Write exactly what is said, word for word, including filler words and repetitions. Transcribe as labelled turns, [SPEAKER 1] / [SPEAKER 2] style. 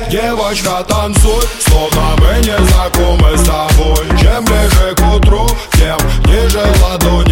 [SPEAKER 1] Девочка, танцуй, словно мы не знакомы с тобой. Чем ближе к утру, тем ниже ладонь.